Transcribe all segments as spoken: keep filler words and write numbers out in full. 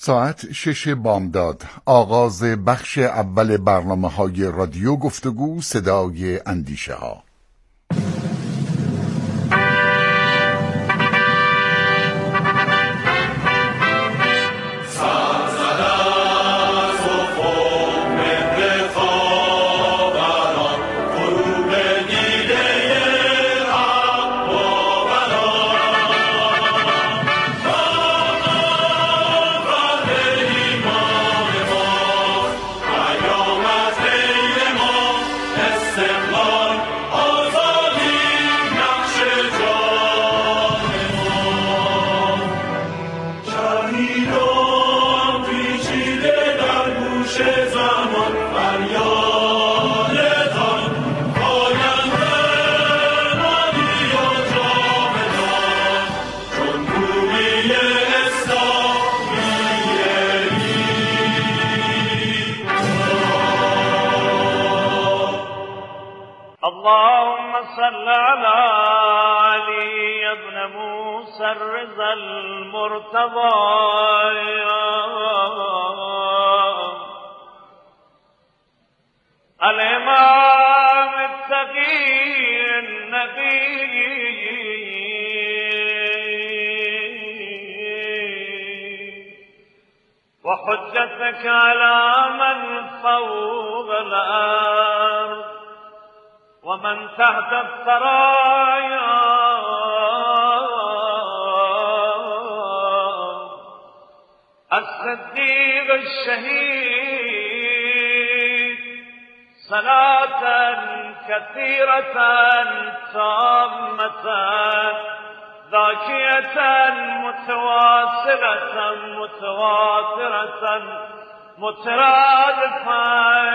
ساعت شش بامداد، آغاز بخش اول برنامه های رادیو گفتگو صدای اندیشه ها. اللهم صل على علي بن موسى الرضا المرتضى الإمام التقي النبي وحجتك على من فوق الأرض ومن تحت الثرايا الصديق الشهيد صلاة كثيرة تامة ذاكية متواصلة متواترة مترادفة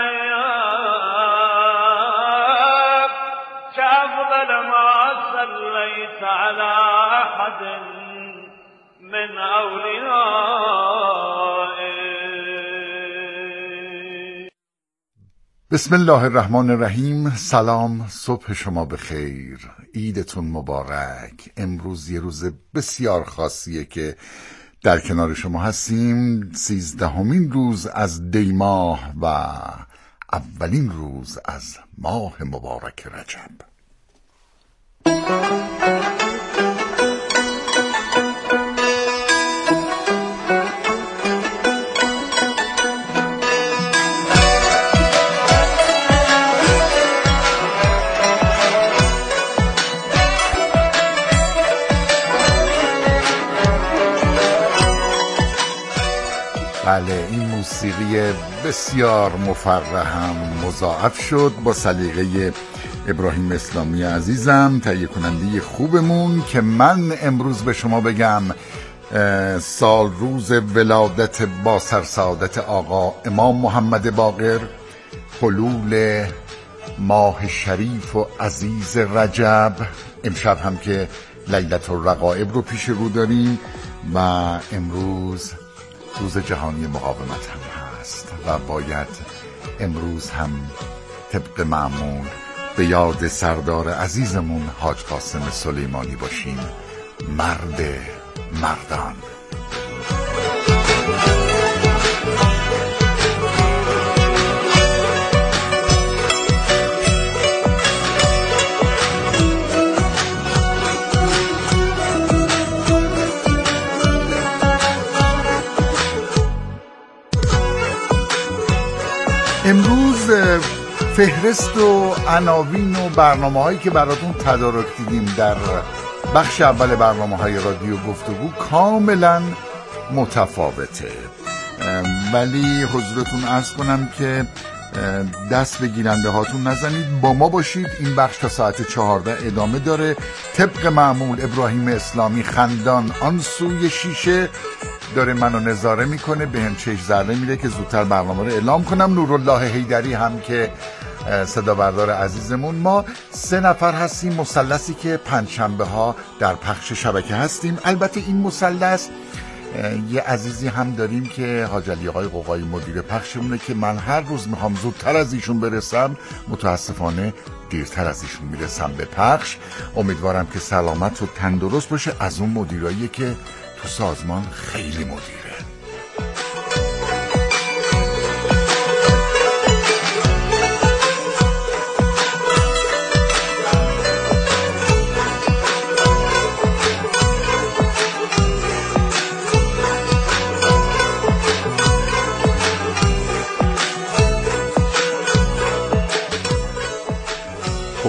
كأفضل ما صليت على أحد من أوليائك. بسم الله الرحمن الرحیم. سلام، صبح شما بخیر، عیدتون مبارک. امروز یه روز بسیار خاصیه که در کنار شما هستیم. سیزدهمین روز از دی ماه و اولین روز از ماه مبارک رجب. بله، این موسیقی بسیار مفرحم مضاعف شد با سلیقه ابراهیم اسلامی عزیزم، تهیه کننده خوبمون، که من امروز به شما بگم سال روز ولادت با سرسعادت آقا امام محمد باقر، حلول ماه شریف و عزیز رجب. امشب هم که لیلة الرغائب رو پیش رو داریم و امروز روز جهانی مقاومت هم هست و باید امروز هم طبق معمول به یاد سردار عزیزمون حاج قاسم سلیمانی باشیم، مرد مردان. امروز فهرست و عناوین و برنامه هایی که براتون تدارک دیدیم در بخش اول برنامه های رادیو گفتگو کاملا متفاوته، ولی حضورتون عرض کنم که دست به گیرنده هاتون نزنید، با ما باشید. این بخش تا ساعت چهارده ادامه داره. طبق معمول ابراهیم اسلامی خندان آن سوی شیشه داره منو نظاره میکنه، به هم چشم ذره میده که زودتر برنامه رو اعلام کنم. نورالله حیدری هم که صدا بردار عزیزمون. ما سه نفر هستیم، مثلثی که پنجشنبه ها در پخش شبکه هستیم. البته این مثلث یه عزیزی هم داریم که حاج علی آقای قوقایی مدیر پخشمونه که من هر روز میخوام زودتر از ایشون برسم، متاسفانه دیرتر از ایشون میرسم به پخش. امیدوارم که سلامت و تندرست باشه. از اون مدیرایی که تو سازمان خیلی مدیره.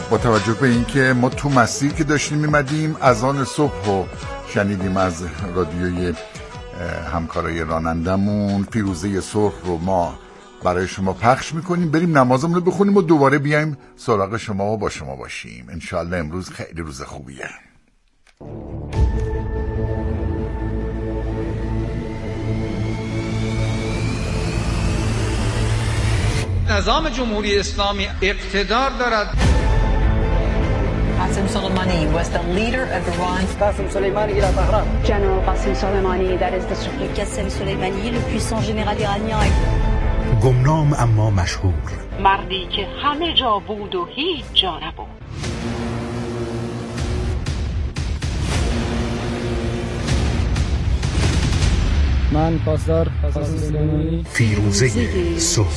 با توجه به اینکه ما تو مسیر که داشتیم میمدیم اذان صبح رو شنیدیم از رادیوی همکارای رانندمون، فیروزه سرخ رو ما برای شما پخش میکنیم. بریم نمازمون رو بخونیم و دوباره بیایم سراغ شما و با شما باشیم. انشالله امروز خیلی روز خوبیه. نظام جمهوری اسلامی اقتدار دارد. Qasem Soleimani was the leader of Iran. Qasem Soleimani ila Tehran. General Qasem Soleimani, that is the le Qasem Soleimani, le puissant général iranien. گمنام اما مشهور. مردی که همه جا بود و هیچ جا نبود. من پاسدار قاسم سلیمانی. فیروزه سرخ.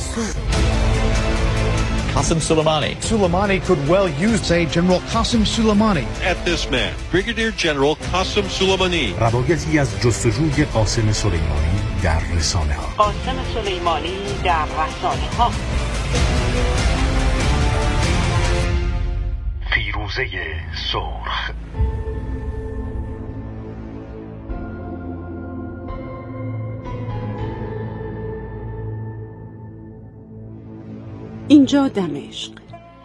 Qasem Soleimani. Soleimani could well use, say, General Qasem Soleimani. At this man, Brigadier General Qasem Soleimani. روایتی از جستجوی قاسم سلیمانی در رسانه ها. قاسم سلیمانی در رسانه ها. فیروزه سرخ. اینجا دمشق.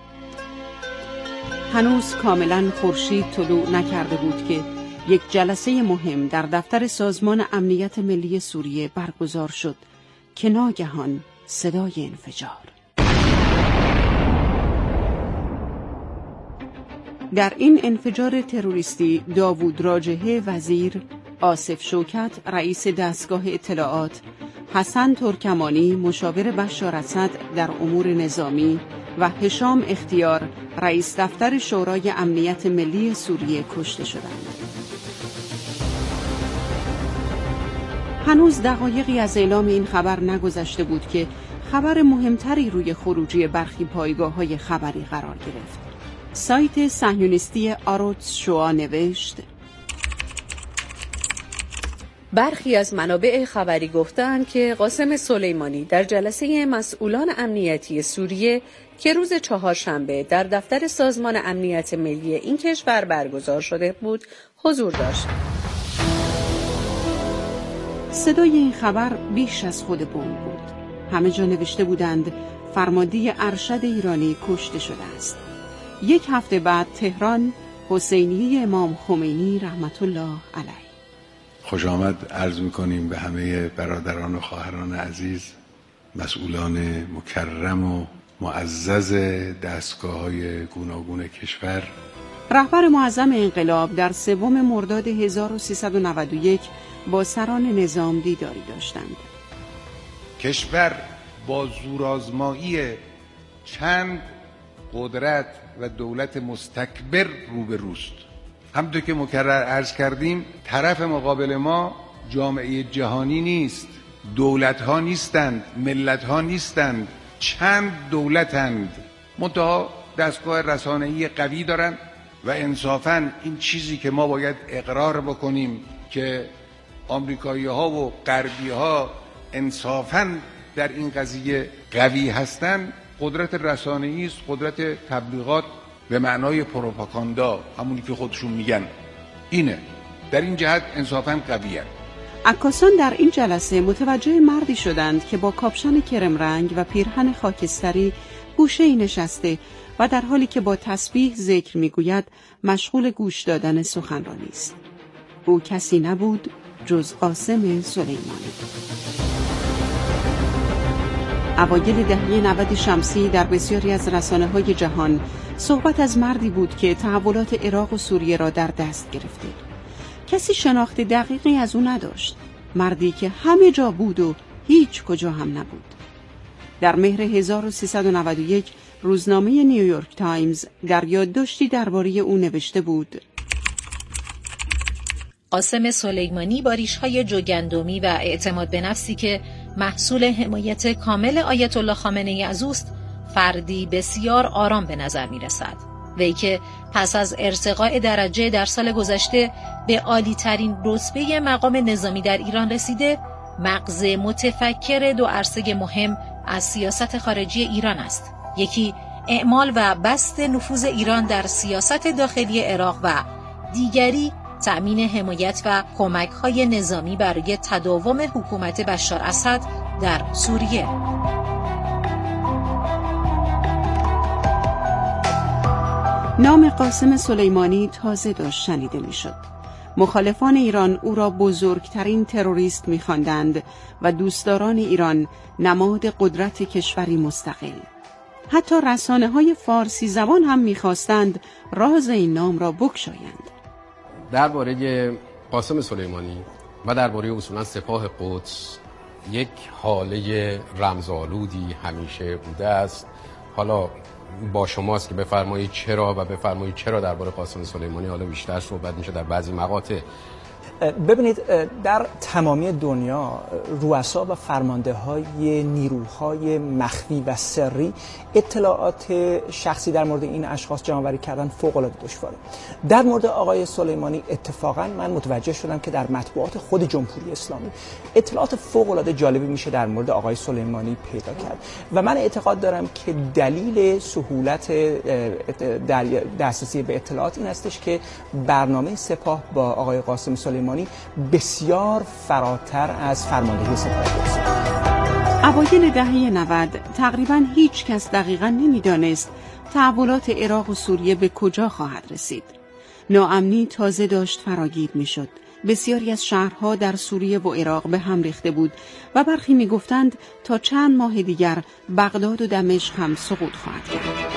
هنوز کاملا خورشید طلوع نکرده بود که یک جلسه مهم در دفتر سازمان امنیت ملی سوریه برگزار شد که ناگهان صدای انفجار. در این انفجار تروریستی داوود راجحه وزیر، آصف شوکت رئیس دستگاه اطلاعات، حسن ترکمانی مشاور بشار اسد در امور نظامی و هشام اختیار رئیس دفتر شورای امنیت ملی سوریه کشته شدند. هنوز دقایقی از اعلام این خبر نگذشته بود که خبر مهمتری روی خروجی برخی پایگاه‌های خبری قرار گرفت. سایت صهیونیستی آروتس شوا نوشت: برخی از منابع خبری گفتند که قاسم سلیمانی در جلسه مسئولان امنیتی سوریه که روز چهارشنبه در دفتر سازمان امنیت ملی این کشور برگزار شده بود حضور داشت. صدای این خبر بیش از خود بمب بود. همه جا نوشته بودند فرمانده ارشد ایرانی کشته شده است. یک هفته بعد تهران، حسینیه امام خمینی رحمت الله علیه. خوش آمد عرض می‌کنیم به همه برادران و خواهران عزیز، مسئولان مکرم و معزز دستگاه‌های گوناگون کشور. رهبر معظم انقلاب در سوم مرداد هزار و سیصد و نود و یک با سران نظام دیداری داشتند. کشور با زورآزمایی چند قدرت و دولت مستکبر روبروست. همونطور که مکرر عرض کردیم، طرف مقابل ما جامعه جهانی نیست، دولت ها نیستند، ملت ها نیستند، چند دولتند، منتها دستگاه رسانه‌ای قوی دارن و انصافاً این چیزی که ما باید اقرار بکنیم که آمریکایی ها و غربی ها انصافاً در این قضیه قوی هستند، قدرت رسانه‌ای است، قدرت تبلیغات به معنای پروپاگاندا، همونی که خودشون میگن. اینه در این جهت انصافاً قویه. عکاسان در این جلسه متوجه مردی شدند که با کاپشن کرم رنگ و پیرهن خاکستری گوشه‌ای نشسته و در حالی که با تسبیح ذکر میگوید مشغول گوش دادن سخنرانی است. او کسی نبود جز قاسم سلیمانی. اوایل دهه نود شمسی در بسیاری از رسانه‌های جهان صحبت از مردی بود که تحولات عراق و سوریه را در دست گرفته. کسی شناخت دقیقی از او نداشت. مردی که همه جا بود و هیچ کجا هم نبود. در مهر هزار و سیصد و نود و یک روزنامه نیویورک تایمز در یادداشتی درباره او نوشته بود: قاسم سلیمانی با ریش‌های جوگندمی و اعتماد به نفسی که محصول حمایت کامل آیت الله خامنه‌ای از اوست، فردی بسیار آرام به نظر می رسد. وی که پس از ارتقاء درجه در سال گذشته به عالی ترین رتبه مقام نظامی در ایران رسیده، مغز متفکر دو عرصه مهم از سیاست خارجی ایران است. یکی اعمال و بسط نفوذ ایران در سیاست داخلی عراق و دیگری تأمین حمایت و کمک‌های نظامی برای تداوم حکومت بشار اسد در سوریه. نام قاسم سلیمانی تازه داشت شنیده میشد. مخالفان ایران او را بزرگترین تروریست می‌خواندند و دوستداران ایران نماد قدرت کشوری مستقل. حتی رسانه‌های فارسی زبان هم می‌خواستند راز این نام را بگشایند. درباره قاسم سلیمانی و درباره اصولا سپاه قدس یک حاله رمزآلودی همیشه بوده است. حالا با شماست که بفرمایید چرا و بفرمایید چرا درباره قاسم سلیمانی حالا بیشتر صحبت میشه در بعضی مقاطع. ببینید در تمامی دنیا رؤسا و فرمانده‌های نیروهای مخفی و سری اطلاعات شخصی در مورد این اشخاص جمع‌آوری کردن فوق‌العاده دشواره. در مورد آقای سلیمانی اتفاقا من متوجه شدم که در مطبوعات خود جمهوری اسلامی اطلاعات فوق‌العاده جالبی میشه در مورد آقای سلیمانی پیدا کرد و من اعتقاد دارم که دلیل سهولت دسترسی به اطلاعات این هستش که برنامه سپاه با آقای قاسم سلیمانی بسیار فراتر از فرماندهی سپاه قدس. اوایل دهه نود تقریباً هیچ کس دقیقاً نمی‌دانست تحولات عراق و سوریه به کجا خواهد رسید. ناامنی تازه داشت فراگیر می‌شد. بسیاری از شهرها در سوریه و عراق به هم ریخته بود و برخی می‌گفتند تا چند ماه دیگر بغداد و دمشق هم سقوط خواهد کرد.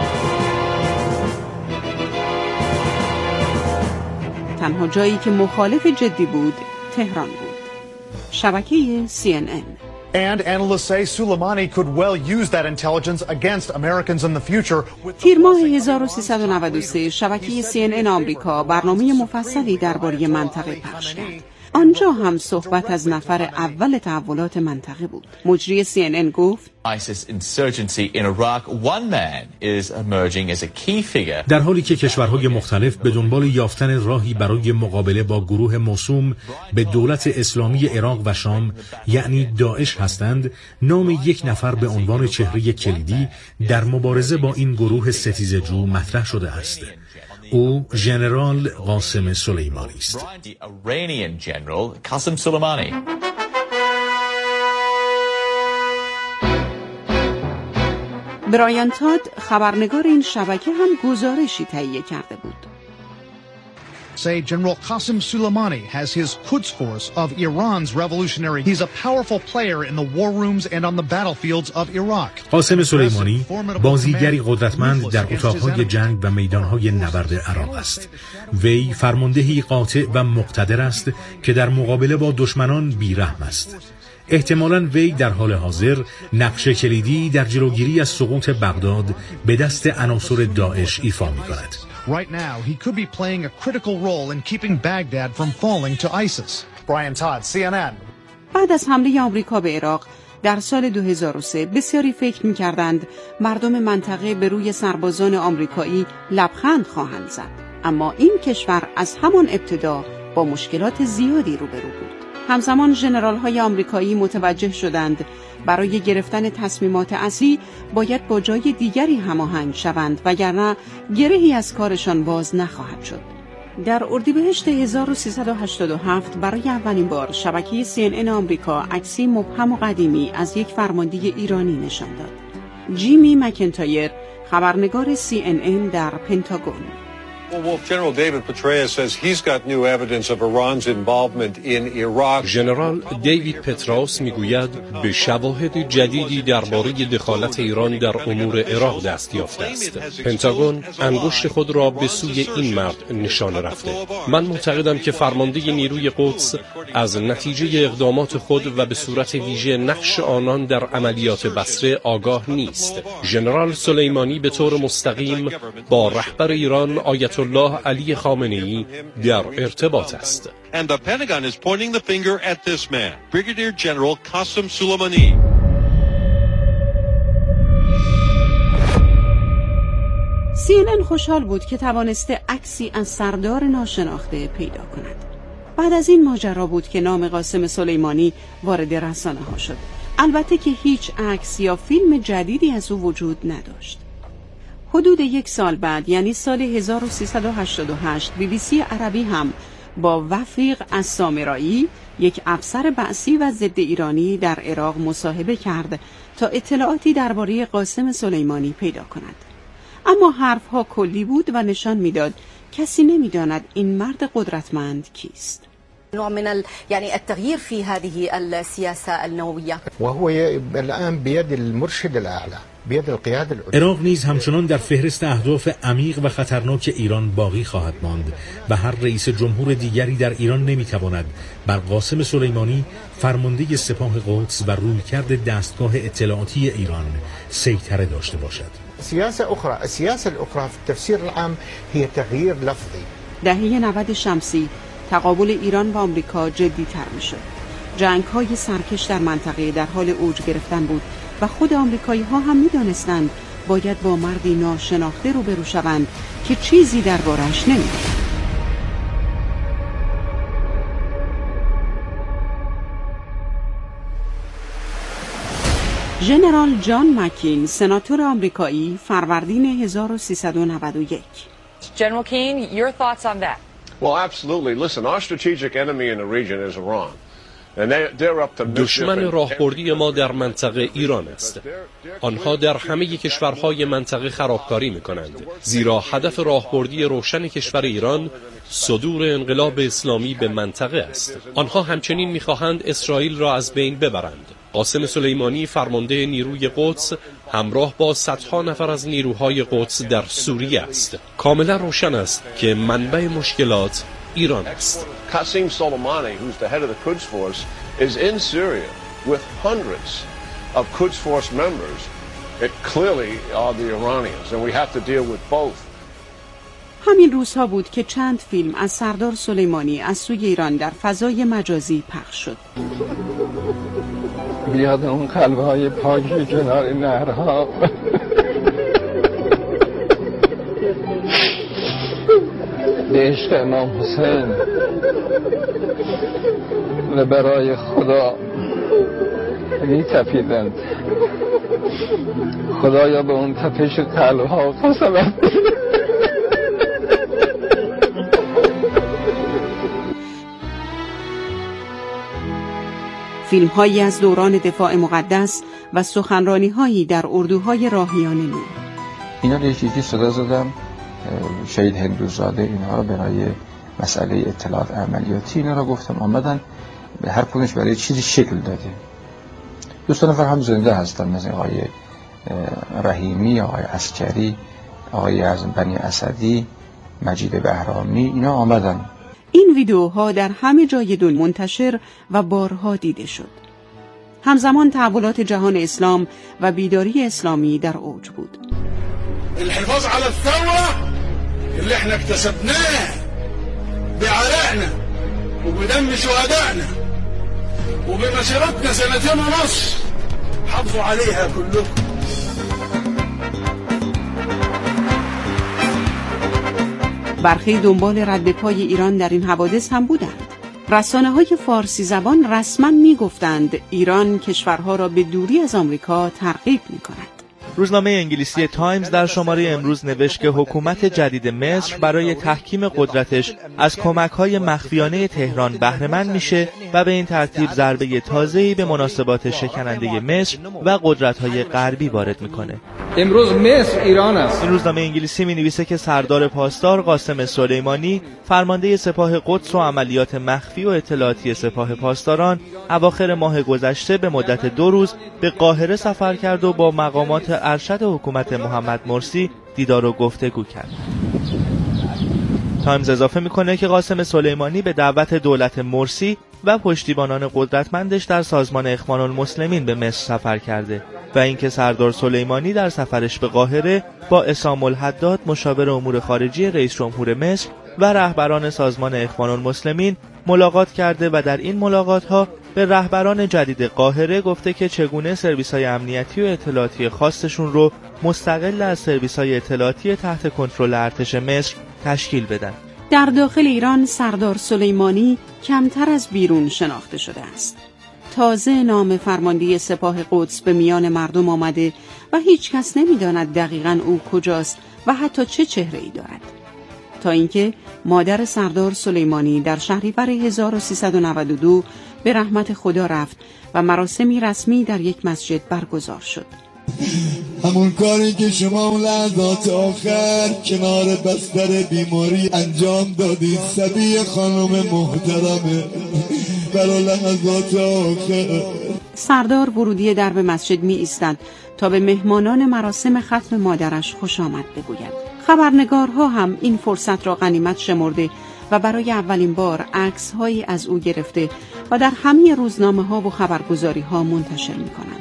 تنها جایی که مخالف جدی بود تهران بود. شبکه سی ان ان. And analysts say Soleimani could well use that intelligence against Americans in the future. تیر ماه هزار و سیصد و نود و سه شبکه سی ان ان آمریکا برنامه مفصلی درباره منطقه پخش کرد. آنجا هم صحبت از نفر اول تحولات منطقه بود. مجری سی ان ان گفت در حالی که کشورهای مختلف به دنبال یافتن راهی برای مقابله با گروه موسوم به دولت اسلامی عراق و شام یعنی داعش هستند، نام یک نفر به عنوان چهره کلیدی در مبارزه با این گروه ستیزجو مطرح شده است. او ژنرال قاسم سلیمانی است. برایان تاد خبرنگار این شبکه هم گزارشی تهیه کرده بود. Say General Qasem Soleimani has his Quds force of Iran's revolutionary. He's a powerful player in the war rooms and on the battlefields of Iraq. قاسم سلیمانی بازیگری قدرتمند در اتاقهای جنگ و میدانهای نبرد عراق است. وی فرماندهی قاطع و مقتدر است که در مقابله با دشمنان بی‌رحم است. احتمالاً وی در حال حاضر نقش کلیدی در جلوگیری از سقوط بغداد به دست عناصر داعش ایفا می‌کند. Right now, he could be playing a critical role in keeping Baghdad from falling to ISIS. Brian Todd, سی ان ان. بعد از حمله آمریکا به عراق در سال دو هزار و سه بسیاری فکر می‌کردند مردم منطقه به روی سربازان آمریکایی لبخند خواهند زد. اما این کشور از همان ابتدا با مشکلات زیادی روبرو بود. همزمان ژنرال‌های آمریکایی متوجه شدند برای گرفتن تصمیمات اصلی باید با جای دیگری هماهنگ شوند وگرنه گرهی از کارشان باز نخواهد شد. در اردیبهشت هزار و سیصد و هشتاد و هفت برای اولین بار شبکه سی ان ان آمریکا عکسی مبهم و قدیمی از یک فرمانده ایرانی نشان داد. جیمی مکنتایر، خبرنگار سی ان ان در پنتاگون. General David Petraeus says he's got new evidence of Iran's involvement in Iraq. ژنرال دیوید پتراوس میگوید به شواهد جدیدی درباره دخالت ایران در امور عراق دست یافته است. پنتاگون انگشت خود را به سوی این مرد نشانه رفته. من معتقدم که فرمانده نیروی قدس از نتیجه اقدامات خود و به صورت ویژه نقش آنان در عملیات بصره آگاه نیست. ژنرال سلیمانی به طور مستقیم با رهبر ایران آیت الله علی خامنه‌ای در ارتباط است. And the Pentagon is pointing the finger at this man, Brigadier General Qasem Soleimani. سی ان ان خوشحال بود که توانسته عکسی از سردار ناشناخته پیدا کند. بعد از این ماجرا بود که نام قاسم سلیمانی وارد رسانه‌ها شد. البته که هیچ عکس یا فیلم جدیدی از او وجود نداشت. حدود یک سال بعد یعنی سال هزار و سیصد و هشتاد و هشت بی بی سی عربی هم با وفیق السامرایی یک افسر بعثی و ضد ایرانی در عراق مصاحبه کرد تا اطلاعاتی درباره قاسم سلیمانی پیدا کند. اما حرفها کلی بود و نشان میداد کسی نمیداند این مرد قدرتمند کیست. نوع من ال... يعني التغيير في هذه السياسة النووية وهو الآن بيد المرشد الأعلى بيد القيادة العليا. عراق نیز همچنان در فهرست اهداف عمیق و خطرناک ایران باقی خواهد ماند و هر رئیس جمهور دیگری در ایران نمیتواند بر قاسم سلیمانی فرمانده سپاه قدس و رویکرد دستگاه اطلاعاتی ایران سیطره داشته باشد. سیاسة أخرى السياسة الأخرى في التفسير العام هي تغيير لفظي. دهه نود شمسی تقابل ایران و آمریکا جدی تر می شد. جنگ های سرکش در منطقه در حال اوج گرفتن بود و خود آمریکایی ها هم می دانستند باید با مردی ناشناخته روبرو شوند که چیزی دربارش نمی دانند. ژنرال جان مکین، سناتور آمریکایی، فروردین هزار و سیصد و نود و یک. General Keane, your thoughts on that? Well, absolutely. Listen, our strategic enemy in the region is Iran. And they, they're up to دشمن راهبردی ما در منطقه ایران است. آنها در همه کشورهای منطقه خرابکاری می‌کنند. زیرا هدف راهبردی روشن کشور ایران صدور انقلاب اسلامی به منطقه است. آنها همچنین می‌خواهند اسرائیل را از بین ببرند. قاسم سلیمانی فرمانده نیروی قدس همراه با صدها نفر از نیروهای قدس در سوریه است. کاملا روشن است که منبع مشکلات ایران است. Qasem Soleimani, who's the head of the Quds Force, is in Syria with hundreds of Quds Force members. It clearly are the Iranians, and we have to deal with both. همین روزها بود که چند فیلم از سردار سلیمانی از سوی ایران در فضای مجازی پخش شد. بیاد اون قلب‌های پاکی کنار نهرها به عشق امام حسین و برای خدا می تپیدند. خدایا به اون تپش قلب‌ها قسمت. فیلم هایی از دوران دفاع مقدس و سخنرانی هایی در اردوهای راهیان نو. اینا رو یکی صدا زدم، شهید هندوزاده اینها رو برای مسئله اطلاعات عملیاتی اینا رو گفتم، آمدن به هر کدومش برای چیزی شکل داده. دوستان نفر هم زنده هستن، مثل آقای رحیمی، آقای عسکری، آقای از بنی اسدی، مجید بهرامی، اینا آمدن. این ویدیوها در همه جای دنیا منتشر و بارها دیده شد. همزمان تحولات جهان اسلام و بیداری اسلامی در اوج بود. الحفاظ على الثروة اللي احنا اكتسبناه بعرقنا وبدم شهدائنا وبمسيرتنا سنتين ونص، حافظوا عليها كلكم. برخی دنبال رد پای ایران در این حوادث هم بودند. رسانه‌های فارسی زبان رسما می‌گفتند ایران کشورها را به دوری از آمریکا ترغیب می‌کند. روزنامه انگلیسی تایمز در شماره امروز نوشت که حکومت جدید مصر برای تحکیم قدرتش از کمک‌های مخفیانه تهران بهره‌مند میشه و به این ترتیب ضربه تازه‌ای به مناسبات شکننده مصر و قدرت‌های غربی وارد میکنه. امروز مصر ایران است. این روزنامه انگلیسی می‌نویسه که سردار پاسدار قاسم سلیمانی فرمانده سپاه قدس و عملیات مخفی و اطلاعاتی سپاه پاسداران اواخر ماه گذشته به مدت دو روز به قاهره سفر کرد و با مقامات ارشد حکومت محمد مرسی دیدار و گفتگو کرد. تایمز اضافه میکنه که قاسم سلیمانی به دعوت دولت مرسی و پشتیبانان قدرتمندش در سازمان اخوان المسلمین به مصر سفر کرده و اینکه سردار سلیمانی در سفرش به قاهره با عصام الحداد مشاور امور خارجی رئیس جمهور مصر و رهبران سازمان اخوان المسلمین ملاقات کرده و در این ملاقات‌ها به رهبران جدید قاهره گفته که چگونه سرویس‌های امنیتی و اطلاعاتی خاصشون رو مستقل از سرویس‌های اطلاعاتی تحت کنترل ارتش مصر تشکیل بدن. در داخل ایران سردار سلیمانی کمتر از بیرون شناخته شده است. تازه نام فرمانده سپاه قدس به میان مردم آمده و هیچ کس نمی‌داند دقیقاً او کجاست و حتی چه چهره‌ای دارد. تا اینکه مادر سردار سلیمانی در شهریور هزار و سیصد و نود و دو به رحمت خدا رفت و مراسمی رسمی در یک مسجد برگزار شد. همون کاری که شما اون لحظات آخر کنار بستر بیماری انجام دادید سبیه خانم محترمه برای لحظات آخر. سردار ورودی درب مسجد می ایستد تا به مهمانان مراسم ختم مادرش خوش آمد بگوید. خبرنگارها هم این فرصت را غنیمت شمرده و برای اولین بار عکس‌هایی از او گرفته و در همه روزنامه‌ها و خبرگزاری‌ها منتشر می‌کنند.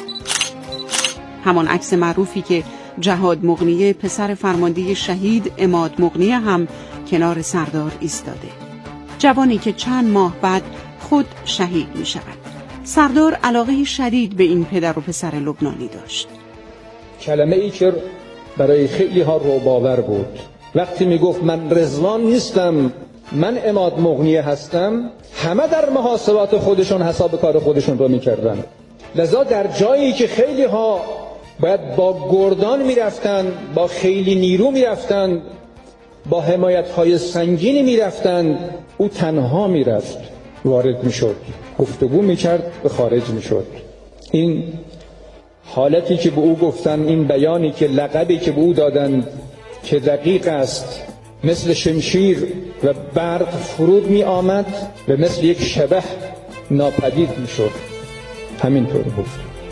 همان عکس معروفی که جهاد مغنیه پسر فرمانده شهید عماد مغنیه هم کنار سردار ایستاده. جوانی که چند ماه بعد خود شهید می‌شود. سردار علاقه شدید به این پدر و پسر لبنانی داشت. کلمه ای که برای خیلی ها رعب‌آور بود. وقتی میگفت من رضوان نیستم، من عماد مغنیه هستم، همه در محاسبات خودشون حساب کار خودشون رو میکردن. لذا در جایی که خیلی ها باید با گردان میرفتن، با خیلی نیرو میرفتن، با حمایت های سنگینی میرفتن، او تنها میرفت، وارد میشد، گفتگو میکرد، به خارج میشد. این حالتی که به او گفتن، این بیانی که لقبی که به او دادن که دقیق است، مثل شمشیر و برق فرود می آمد و مثل یک شبح ناپدید می شد. همینطور بود.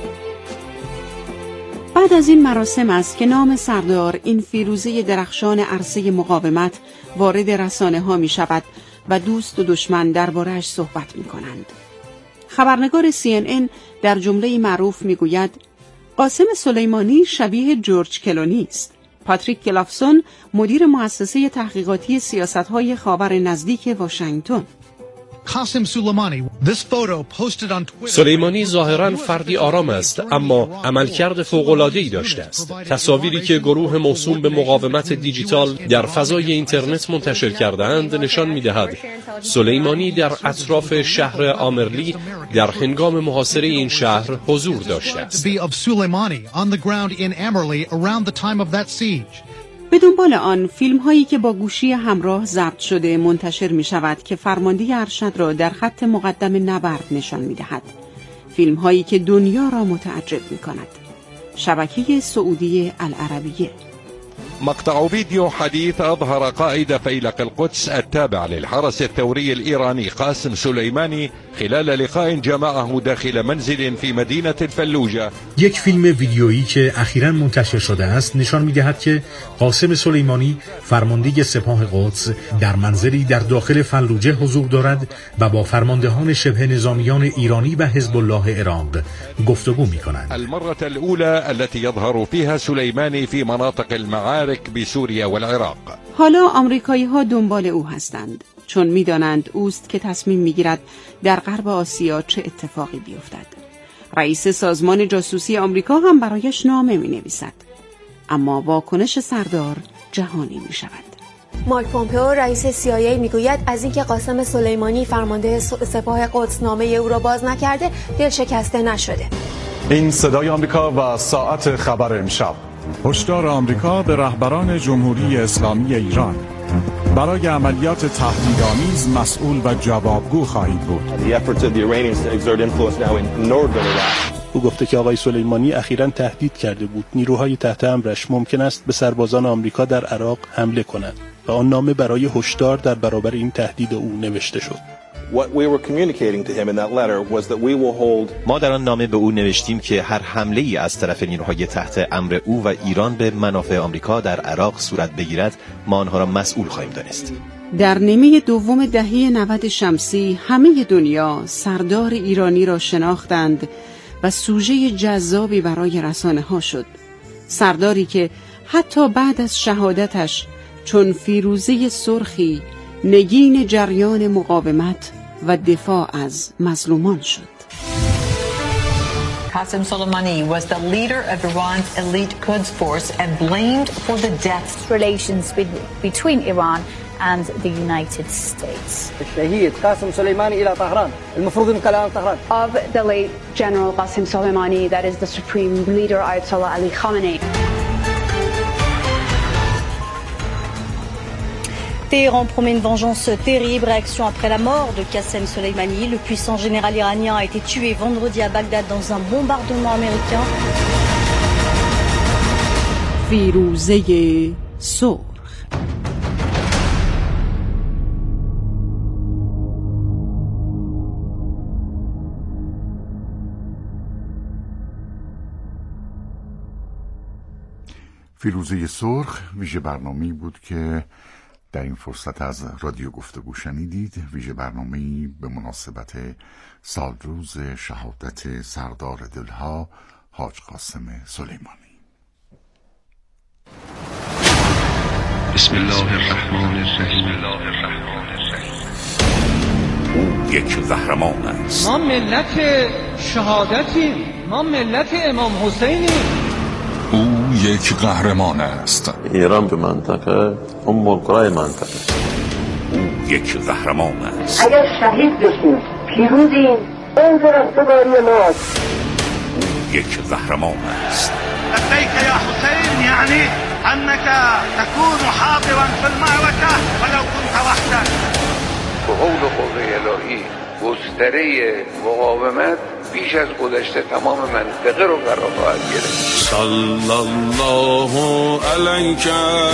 بعد از این مراسم است که نام سردار، این فیروزه درخشان عرصه مقاومت، وارد رسانه ها می شود و دوست و دشمن درباره‌اش صحبت می کنند. خبرنگار سی ان ان در جمله معروف می گوید قاسم سلیمانی شبیه جورج کلونی است. پاتریک کلافسون مدیر مؤسسه تحقیقاتی سیاست‌های خاور نزدیک واشنگتن. سلیمانی ظاهراً فردی آرام است، اما عملکرد فوق‌العاده‌ای داشته است. تصاویری که گروه موسوم به مقاومت دیجیتال در فضای اینترنت منتشر کرده‌اند نشان می‌دهد سلیمانی در اطراف شهر آمرلی در هنگام محاصره این شهر حضور داشته است. به دنبال آن فیلم هایی که با گوشی همراه ضبط شده منتشر می شود که فرمانده ارشد را در خط مقدم نبرد نشان می دهد. فیلم هایی که دنیا را متعجب می کند. شبکه سعودی العربیه. مقطع فيديو حديث أظهر قائد فيلق القدس التابع للحرس الثوري الإيراني قاسم سليماني خلال لقاء جمعه داخل منزل في مدينة الفلوجة. یک فیلم ویدیویی که اخیراً منتشر شده است نشان می‌دهد که قاسم سلیمانی فرمانده سپاه قدس در منزلی در داخل فلوجه حضور دارد و با فرماندهان شبه نظامیان ایرانی و حزب الله عراق گفتگو می‌کنند. المرة الأولى التي يظهر فيها سليماني في مناطق المعارك بسوريا والعراق. حالا آمریکایی‌ها دنبال او هستند، چون می‌دانند اوست که تصمیم می‌گیرد در غرب آسیا چه اتفاقی بیفتد. رئیس سازمان جاسوسی آمریکا هم برایش نامه می‌نویسد. اما واکنش سردار جهانی می‌شود. مایک پومپئو رئیس سی آی ای میگوید از اینکه قاسم سلیمانی فرمانده سپاه قدس نامه او را باز نکرده دل شکسته نشده. این صدای آمریکا و ساعت خبر امشب. هشدار آمریکا به رهبران جمهوری اسلامی ایران: برای عملیات تهدیدآمیز مسئول و جوابگو خواهید بود. او گفته که آقای سلیمانی اخیراً تهدید کرده بود نیروهای تحت امرش ممکن است به سربازان آمریکا در عراق حمله کنند و آن نامه برای هشدار در برابر این تهدید او نوشته شد. ما در آن نامه به او نوشتیم که هر حمله ای از طرف نیروهای تحت امر او و ایران به منافع آمریکا در عراق صورت بگیرد ما آنها را مسئول خواهیم دانست. در نیمه دوم دهه نود شمسی همه دنیا سردار ایرانی را شناختند و سوژه جذابی برای رسانه ها شد. سرداری که حتی بعد از شهادتش چون فیروزه سرخی نگین جریان مقاومت و دفاع از مظلومان شد. Qasem Soleimani was the leader of Iran's elite Quds force and blamed for the deaths. Relations between Iran and the United States. الشهيد قاسم سليماني إلى طهران المفروض انقلاب طهران. Of the late General Qasem Soleimani, that is the supreme leader Ayatollah Ali Khamenei. Téhéran promet une vengeance terrible. Réaction après la mort de Qasem Soleimani. Le puissant général iranien a été tué vendredi à Bagdad dans un bombardement américain. فیروزه سرخ. فیروزه سرخ ویژه برنامه‌ای بود که در این فرصت از رادیو گفتگو شنیدید. ویژه برنامه‌ای به مناسبت سالروز شهادت سردار دلها حاج قاسم سلیمانی. بسم الله الرحمن الرحیم. او یک قهرمان است. ما ملت شهادتیم، ما ملت امام حسینیم. او یک قهرمان است. ایران به منطقه ام القرى منطقه. او یک قهرمان است. اگر شهید بشیم پیروزیم، این رستگاری ماست. او یک قهرمان است. لبیک یا حسین، یعنی انك تكون حاضرا في المعركه ولو كنت وحدك. به قول قوه الهی گستره مقاومت بیش از گذشته تمام منطقه رو قرار خواهد گرفت. صلی الله علیک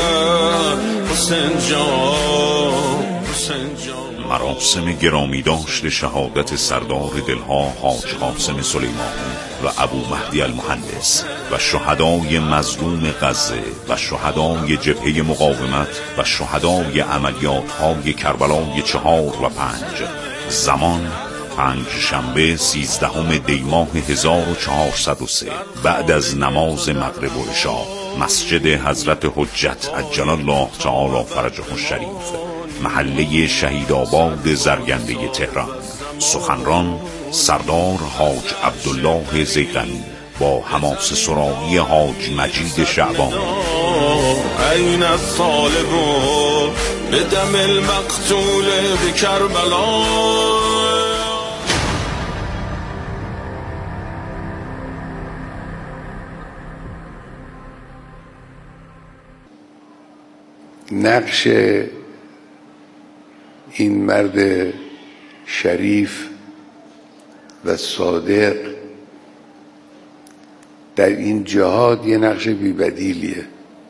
حسین جان، حسین جان. مراسم گرامی داشت شهادت سردار دلها حاج قاسم سلیمانی و ابو مهدی المهندس و شهدای مظلوم غزه و شهدای جبهه مقاومت و شهدای عملیات های کربلای چهار و پنج. زمان پنج شنبه سیزدهم دی ماه هزار و چهارصد و سه بعد از نماز مغرب و عشا، مسجد حضرت حجت عجل الله تعالی فرجه الشریف، محله شهیدآباد زرگنده تهران. سخنران سردار حاج عبدالله زیغنی با حماسه سرایی حاج مجید شعبانی. این الطالب به دم المقتول به کربلا. نقش این مرد شریف و صادق در این جهاد یه نقش بی‌بدیلیه.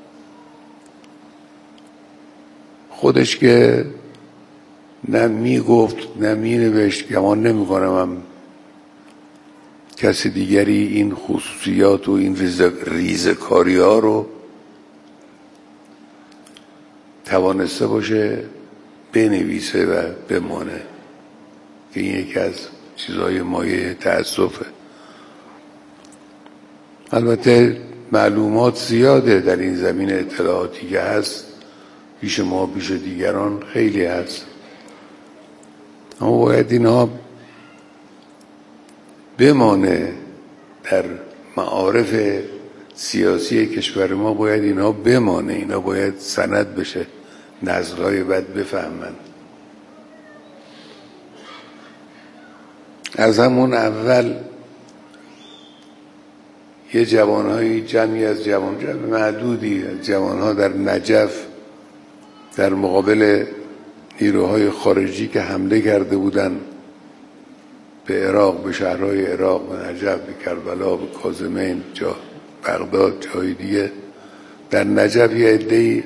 خودش که نه میگفت نه مینوشت، گمان نمی‌کنم هم کسی دیگری این خصوصیات و این ریزکاری ها رو توانسته باشه بنویسه و بمانه، که این یکی از چیزهای مایه تأسفه. البته معلومات زیاده در این زمین، اطلاعاتی که هست پیش ما پیش دیگران خیلی هست، اما باید اینها بمانه در معارف سیاسی کشور ما، باید اینها بمانه، اینا باید سند بشه، نسل‌های بعد بفهمن. از همون اول یه جوانهایی، جمعی از جوان جمع معدودی از جوانها در نجف در مقابل نیروهای خارجی که حمله کرده بودن به عراق، به شهرهای عراق، به نجف، به کربلا، به کاظمین، جا بغداد، جای دیگه، در نجف یه عده‌ای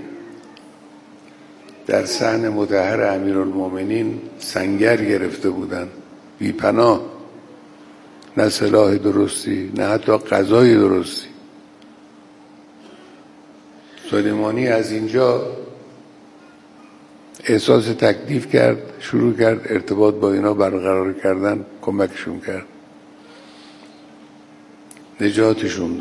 در صحن مطهر امیرالمومنین سنگر گرفته بودن، بی پناه، نه سلاح درستی نه حتی غذای درستی. سلیمانی از اینجا احساس تکلیف کرد، شروع کرد ارتباط با اینا برقرار کردن، کمکشون کرد، نجاتشون